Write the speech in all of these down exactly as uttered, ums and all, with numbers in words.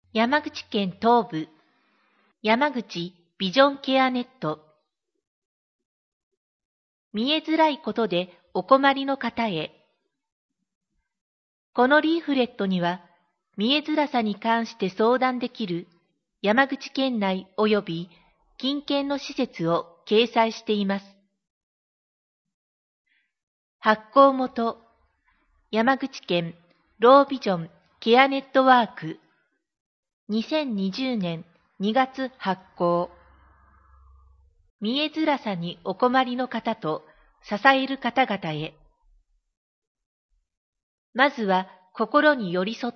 山口県東部、山口ビジョンケアネット。見えづらいことでお困りの方へ。このリーフレットには、見えづらさに関して相談できる山口県内及び近県の施設を掲載しています。発行元、山口県ロービジョンケアネットワーク、にせんにじゅうねんにがつ発行。見えづらさにお困りの方と支える方々へ。まずは心に寄り添って。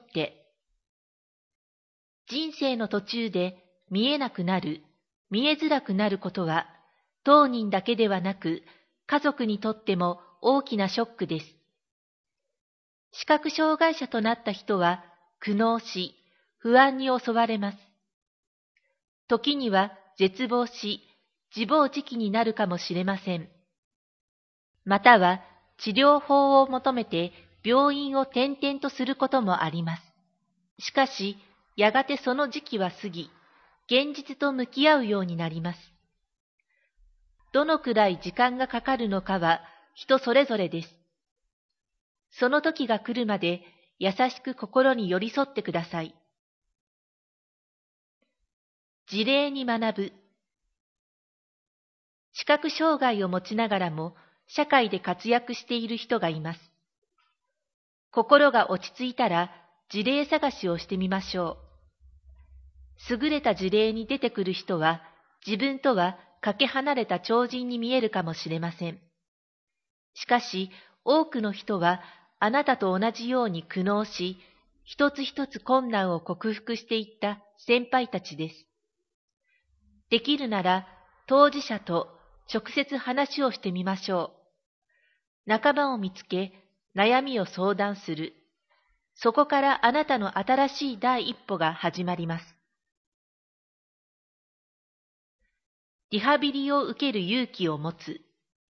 人生の途中で見えなくなる、見えづらくなることは、当人だけではなく、家族にとっても大きなショックです。視覚障害者となった人は苦悩し、不安に襲われます。時には絶望し、自暴自棄になるかもしれません。または治療法を求めて病院を転々とすることもあります。しかし、やがてその時期は過ぎ、現実と向き合うようになります。どのくらい時間がかかるのかは人それぞれです。その時が来るまで優しく心に寄り添ってください。事例に学ぶ。視覚障害を持ちながらも社会で活躍している人がいます。心が落ち着いたら事例探しをしてみましょう。優れた事例に出てくる人は自分とはかけ離れた超人に見えるかもしれません。しかし多くの人はあなたと同じように苦悩し、一つ一つ困難を克服していった先輩たちです。できるなら当事者と直接話をしてみましょう。仲間を見つけ、悩みを相談する。そこからあなたの新しい第一歩が始まります。リハビリを受ける勇気を持つ。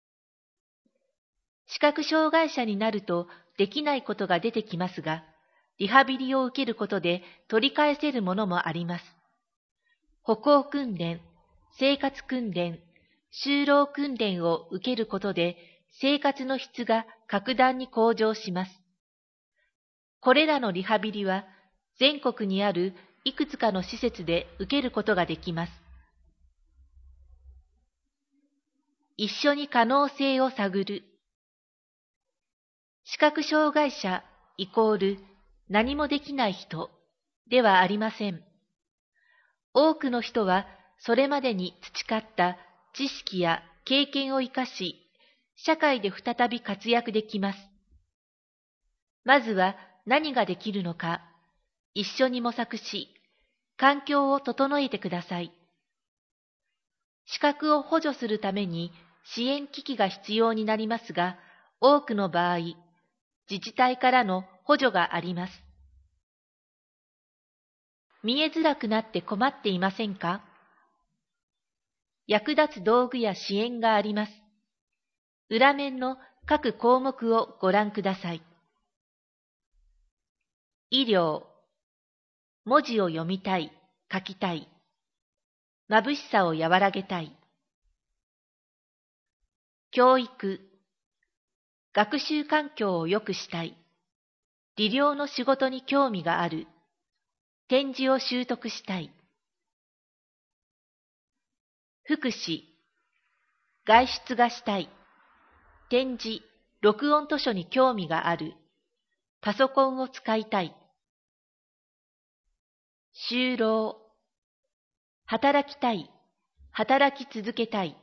視覚障害者になるとできないことが出てきますが、リハビリを受けることで取り返せるものもあります。歩行訓練、生活訓練、就労訓練を受けることで生活の質が格段に向上します。これらのリハビリは全国にあるいくつかの施設で受けることができます。一緒に可能性を探る。視覚障害者イコール何もできない人ではありません。多くの人はそれまでに培った知識や経験を生かし、社会で再び活躍できます。まずは何ができるのか、一緒に模索し、環境を整えてください。視覚を補助するために支援機器が必要になりますが、多くの場合、自治体からの補助があります。見えづらくなって困っていませんか？役立つ道具や支援があります。裏面の各項目をご覧ください。医療、文字を読みたい、書きたい。眩しさを和らげたい。教育、学習環境を良くしたい。理療の仕事に興味がある。点字を習得したい。福祉、外出がしたい。点字、録音図書に興味がある。パソコンを使いたい。就労、働きたい。働き続けたい。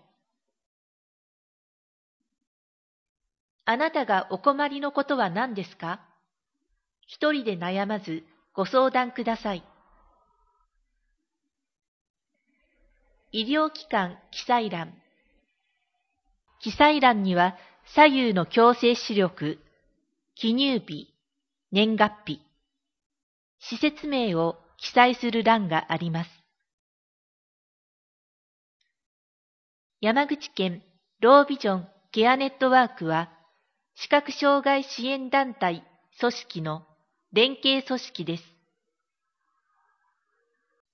あなたがお困りのことは何ですか？一人で悩まずご相談ください。医療機関記載欄。記載欄には左右の矯正視力、記入日、年月日、施設名を記載する欄があります。山口県ロービジョンケアネットワークは、視覚障害支援団体組織の連携組織です。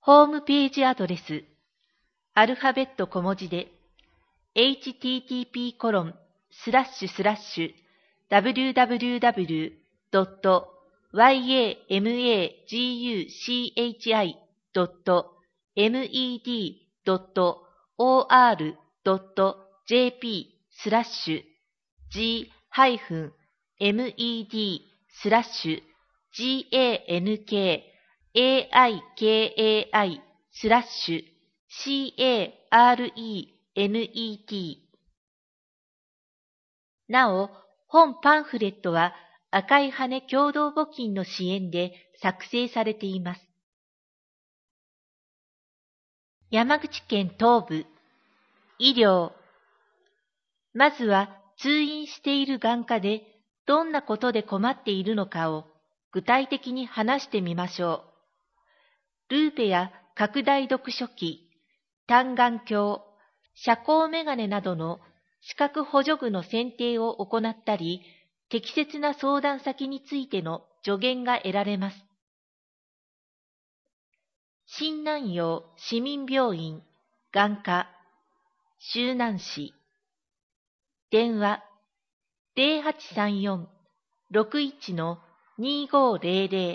ホームページアドレス、アルファベット小文字で、エイチティーティーピーコロンスラッシュスラッシュダブリューダブリューダブリュードットワイエーエムエージーユーシーエイチアイドットメドドットオーアールドットジェーピースラッシュ G ハイフン メドスラッシュ ジャンクアイケーアイスラッシュ シーエーアールイーエヌイーティー。なお、本パンフレットは赤い羽共同募金の支援で作成されています。山口県東部、医療。まずは通院している眼科でどんなことで困っているのかを具体的に話してみましょう。ルーペや拡大読書器、単眼鏡、遮光メガネなどの視覚補助具の選定を行ったり、適切な相談先についての助言が得られます。新南陽市民病院眼科周南市電話 ゼロはちさんよん ろくいち にごゼロゼロ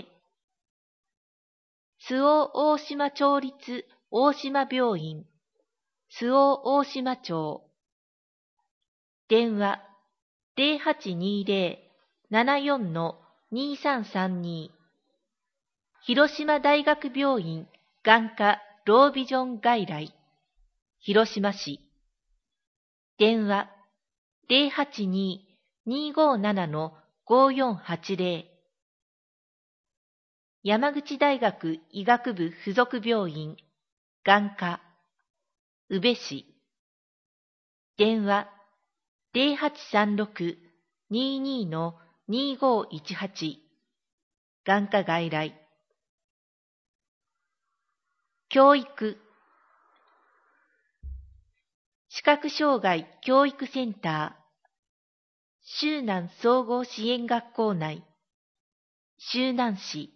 周防大島町立大島病院周防大島町電話 ゼロはちにゼロ ななよん にさんさんに 広島大学病院眼科ロービジョン外来広島市電話 ゼロはちに にごなな ごよんはちゼロ 山口大学医学部附属病院眼科宇部市電話 ゼロはちさんろく にに にごいちはち 眼科外来教育視覚障害教育センター周南総合支援学校内周南市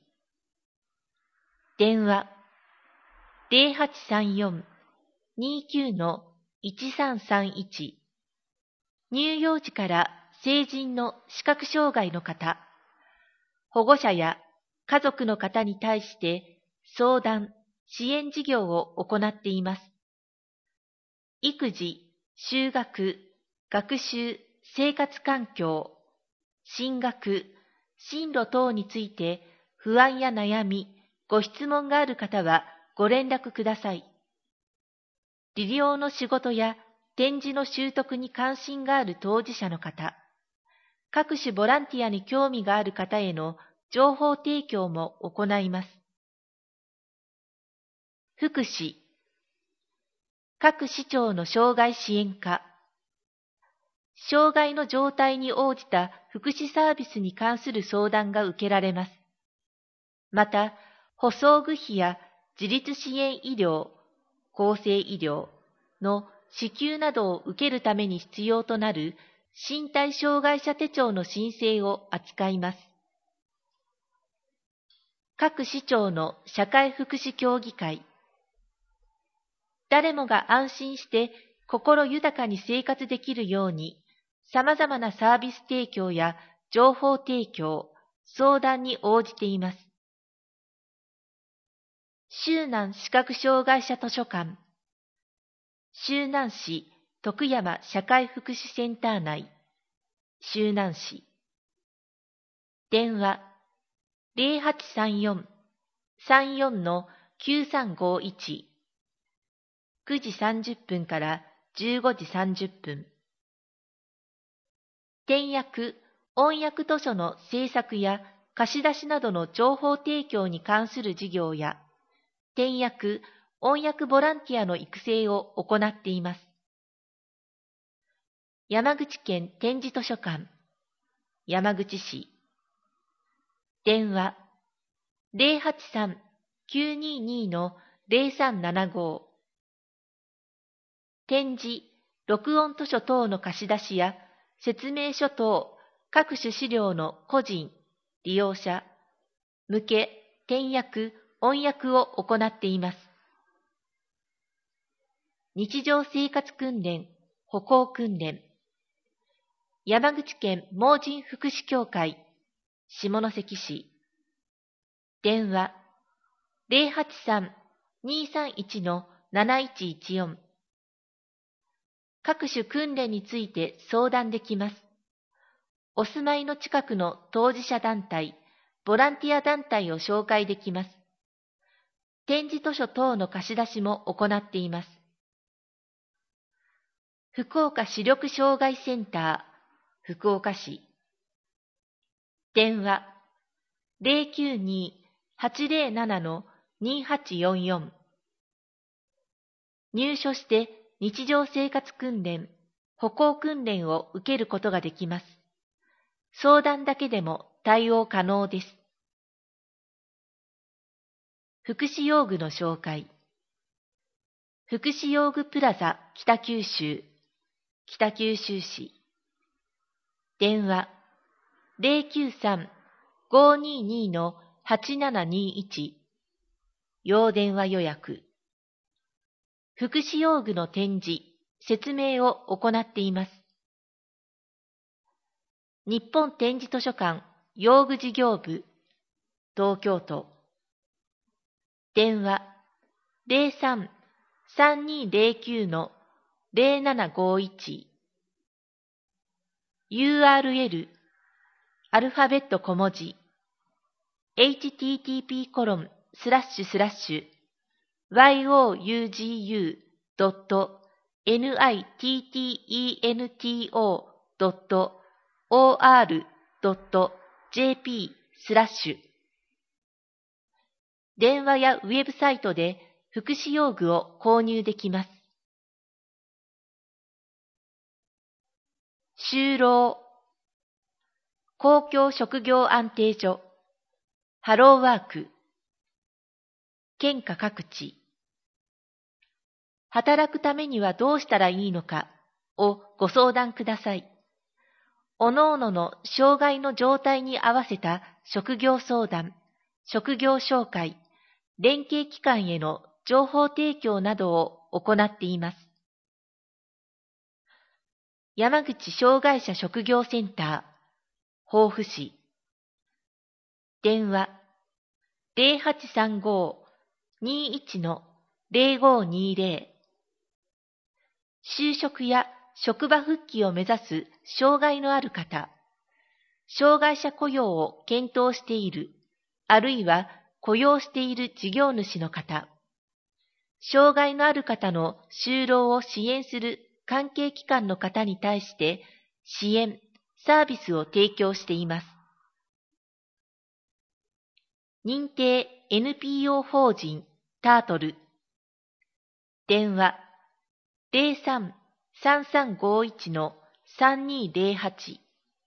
電話 ゼロはちさんよん にきゅう いちさんさんいち 乳幼児から成人の視覚障害の方、保護者や家族の方に対して相談、支援事業を行っています。育児、就学、学習、生活環境、進学、進路等について不安や悩み、ご質問がある方はご連絡ください。理療の仕事や展示の習得に関心がある当事者の方、各種ボランティアに興味がある方への情報提供も行います。福祉、各市町の障害支援課、障害の状態に応じた福祉サービスに関する相談が受けられます。また、補装具費や自立支援医療、厚生医療の支給などを受けるために必要となる身体障害者手帳の申請を扱います。各市町の社会福祉協議会、誰もが安心して心豊かに生活できるように、様々なサービス提供や情報提供、相談に応じています。周南視覚障害者図書館、周南市徳山社会福祉センター内、周南市電話 ゼロはちさんよん さんよん きゅうさんごいち くじさんじゅっぷんからじゅうごじさんじゅっぷん点訳、音訳図書の制作や貸し出しなどの情報提供に関する事業や点訳、音訳ボランティアの育成を行っています。山口県点字図書館、山口市電話 ゼロはちさん きゅうにに ゼロさんななご 点字、録音図書等の貸し出しや説明書等各種資料の個人、利用者、向け、点訳、 翻訳を行っています。日常生活訓練、歩行訓練。山口県盲人福祉協会、下関市。電話、ゼロはちさん にーさんいち なないちいちよん。各種訓練について相談できます。お住まいの近くの当事者団体、ボランティア団体を紹介できます。点字図書等の貸し出しも行っています。福岡視力障害センター、福岡市。電話、ゼロきゅうに はちゼロなな にはちよんよん。入所して日常生活訓練、歩行訓練を受けることができます。相談だけでも対応可能です。福祉用具の紹介。福祉用具プラザ北九州、北九州市。電話、ゼロきゅうさん ごーにーにー はちななにいち。要電話予約。福祉用具の展示、説明を行っています。日本点字図書館用具事業部、東京都。電話、ゼロさん さんにーゼロきゅう ゼロななごいち。ユーアールエル、アルファベット小文字、エイチティーティーピーコロンスラッシュスラッシュワイオーユージーユードットネットドットオーアールドットジェーピー スラッシュ。電話やウェブサイトで福祉用具を購入できます。就労。公共職業安定所、ハローワーク。県下各地。働くためにはどうしたらいいのかをご相談ください。おのおのの障害の状態に合わせた職業相談、職業紹介、連携機関への情報提供などを行っています。山口障害者職業センター、防府市。電話、ゼロはちさんご にいち ゼロごにゼロ。就職や職場復帰を目指す障害のある方、障害者雇用を検討している、あるいは雇用している事業主の方、障害のある方の就労を支援する関係機関の方に対して支援、サービスを提供しています。認定 エヌピーオー 法人タートル。電話、ゼロさん さんさんごいち さんにゼロはち。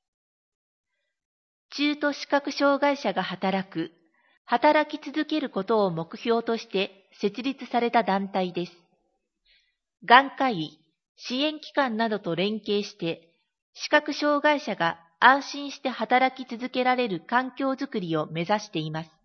中途視覚障害者が働く、働き続けることを目標として設立された団体です。眼科医、支援機関などと連携して、視覚障害者が安心して働き続けられる環境づくりを目指しています。